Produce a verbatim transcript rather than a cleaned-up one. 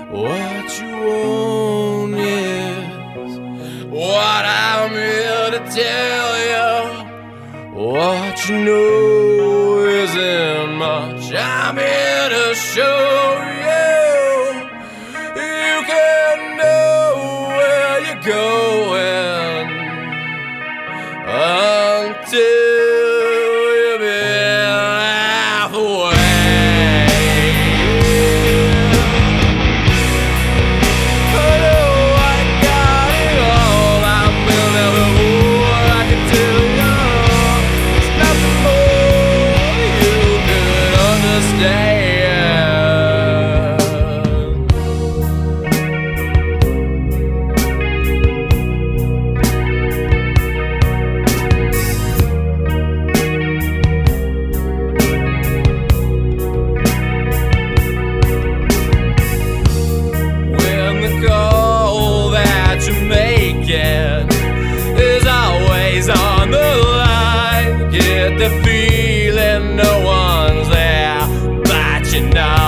What you want is what I'm here to tell you. What you know isn't much. I'm here to show you. You can know where you're going until you've been halfway. Is always on the line. Get the feeling no one's there, but you know